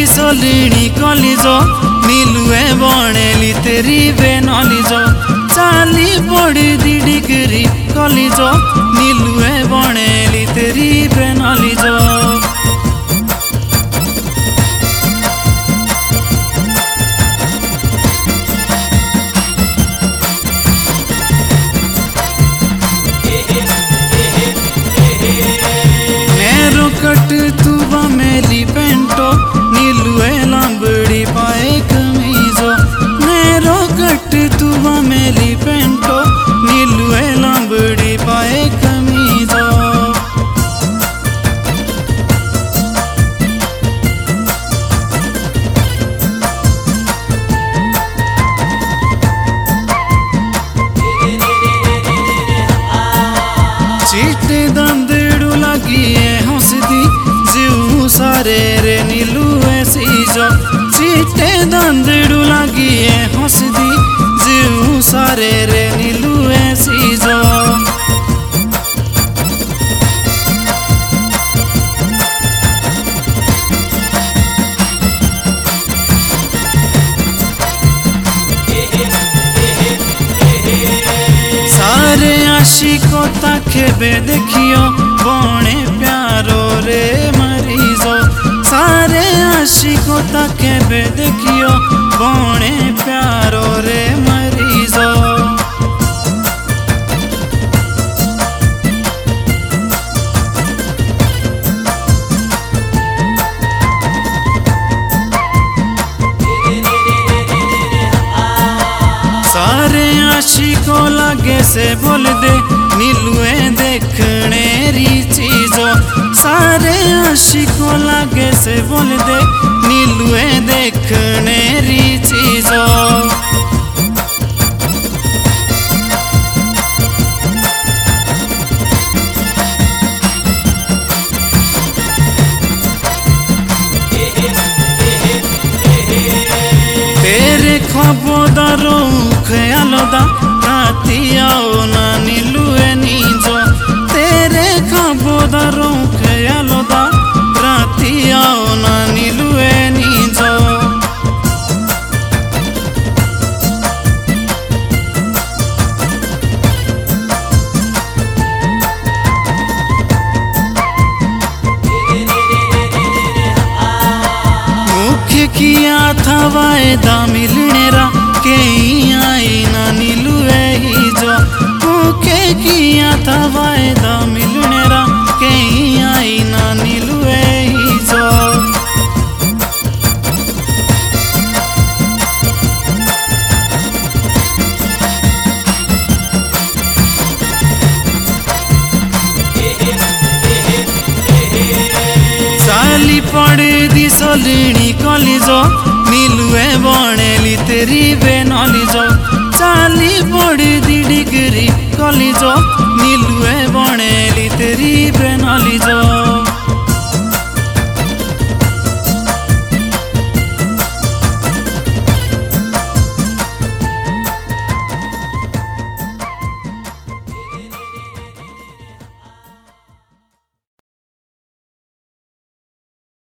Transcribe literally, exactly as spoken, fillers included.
दिसलिणी कलिज नीलुए बणेली तेरी बेनलिज चाली पड़ी दी डिग्री कलिज नीलुए बणेली तेरी बेनलिज कट तू मेली पेंटो नीलुए लांबड़ी पाए कमीजो मेरो कट तू मेली पेंटो नीलुए लांबड़ी पाए कमीजो चीटे दंदड़ू लगी है हंसदी जीव सारे रे नीलुए सीजो चीटे दंदड़ू लगी है हंसदी जीव सारे रे नीलुए सीजो सारे आशिको ताखेबे देखियो बणे प्यारो रे मरीजो सारे आशिको ताखेबे देखियो बणे प्यारो रे मरीजो सारे आशिको लगे से बोल दे नीलुए देखने री चीजो सारे आशिको लगे से बोल दे नीलुए देखने री चीजो तेरे खबोदारो ख्यालोदा राती आओ ना नीलुए नीजो तेरे खबोदारो ख्यालोदा राती आओ ना नीलुए नीजो मुख्य किया था वायदा मिलने रा के आई ना नीलुए ही जो मुख्य किया था वायदा मिलने रा के आई ना नीलुए ही जो चाली पड़े दिसलिणी कलिजो नीलुए बणेली तेरी बेनलिज चाली पड़ी दी डिग्री कलिज नीलुए बणेली तेरी बेनलिज।